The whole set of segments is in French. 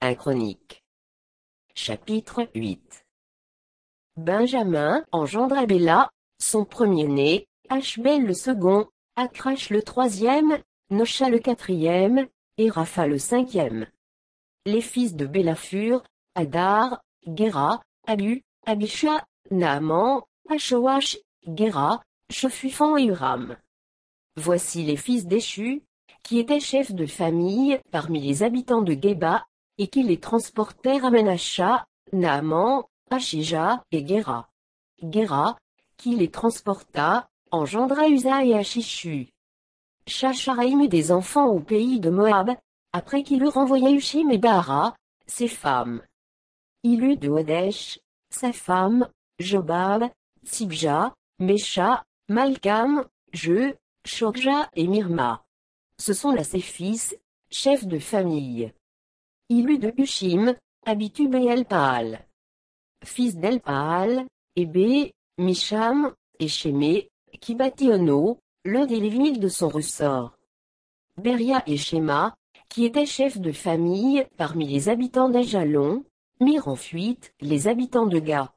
1 Chroniques. Chapitre 8. Benjamin engendra Béla, son premier-né, Ashbel le second, Akrash le troisième, Nosha le quatrième, et Rapha le cinquième. Les fils de Béla furent, Hadar, Géra, Abu, Abisha, Naaman, Ashoash, Géra, Shophufan et Huram. Voici les fils d'Eshu, qui étaient chefs de famille parmi les habitants de Géba, et qui les transportèrent à Menasha, Naaman, Ashija et Géra. Géra, qui les transporta, engendra Uza et Ashishu. Shacharaim eut des enfants au pays de Moab, après qu'il eut renvoyé Ushim et Bahara, ses femmes. Il eut de Hodesh, sa femme, Jobab, Tsibja, Mesha, Malkam, Shorja et Mirma. Ce sont là ses fils, chefs de famille. Il eut de Hushim, Abitub et Elpaal. Fils d'Elpaal, Ébé, Misham, et Shémé, qui bâtit Ono, l'un des Lévites de son ressort. Beria et Shéma, qui étaient chefs de famille parmi les habitants d'Ajalon, mirent en fuite les habitants de Ga.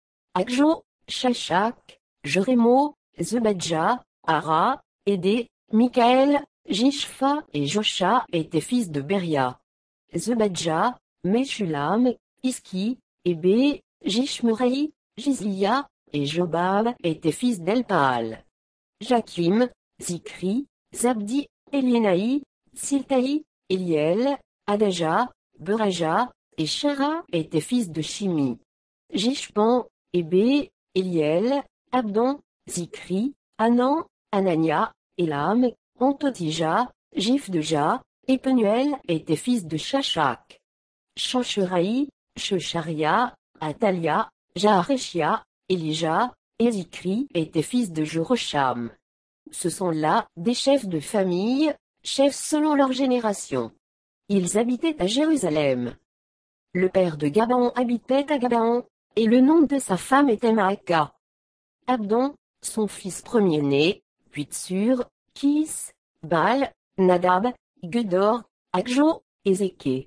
Akjo, Shashak, Jerémo, Zebadja, Ara, Édé, Mikaël, Jishpha et Josha étaient fils de Beria. Zebadja, Meshulam, Iski, Ébé, Jishmerei, Jizlia, et Jobab étaient fils d'Elpaal. Jakim, Zikri, Zabdi, Elienaï, Siltaï, Eliel, Adaja, Beraja, et Shara étaient fils de Shimi. Jishpan, Ébé, Eliel, Abdon, Zikri, Anan, Anania, Elam, Antotija, Jifdeja, et Penuel étaient fils de Shashak. Shosheraï, Shosharia, Atalia, Jaareshia, Elija, et Zikri étaient fils de Jerosham. Ce sont là des chefs de famille, chefs selon leur génération. Ils habitaient à Jérusalem. Le père de Gabaon habitait à Gabaon, et le nom de sa femme était Maaka. Abdon, son fils premier-né, puis Tsur, Kis, Baal, Nadab, Gedor, Akjo, et Zéké.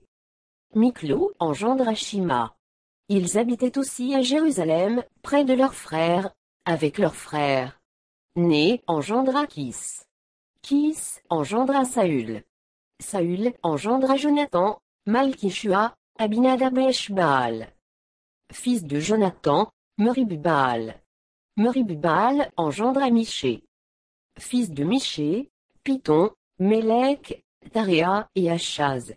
Miklo engendra Shima. Ils habitaient aussi à Jérusalem, près de leurs frères, avec leurs frères. Né engendra Kis. Kis engendra Saül. Saül engendra Jonathan, Malkishua, Abinadab et Eshbaal. Fils de Jonathan, Merib-Baal. Merib-Baal engendra Miché. Fils de Miché, Python, Mélec, Tarea et Achaz.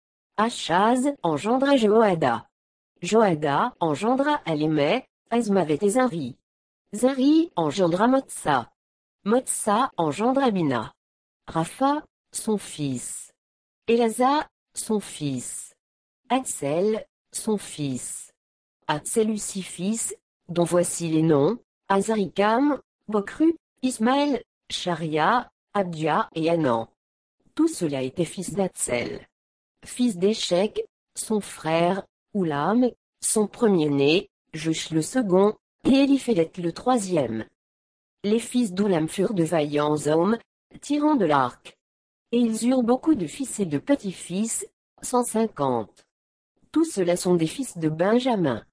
Achaz engendra Joada. Joada engendra Alémé, Azmavet et Zari. Zari engendra Motsa. Motsa engendra Bina. Rapha, son fils. Elasa, son fils. Atsel, son fils. Atsel eut 6 fils, dont voici les noms, Azarikam, Bokru, Ismaël, Sharia, Abdia et Anan. Tout cela était fils d'Atsel. Fils d'Échec, son frère, Oulam, son premier-né, Jush le second, et Éliphélet le troisième. Les fils d'Oulam furent de vaillants hommes, tirant de l'arc. Et ils eurent beaucoup de fils et de petits-fils, 150. Tous ceux-là sont des fils de Benjamin.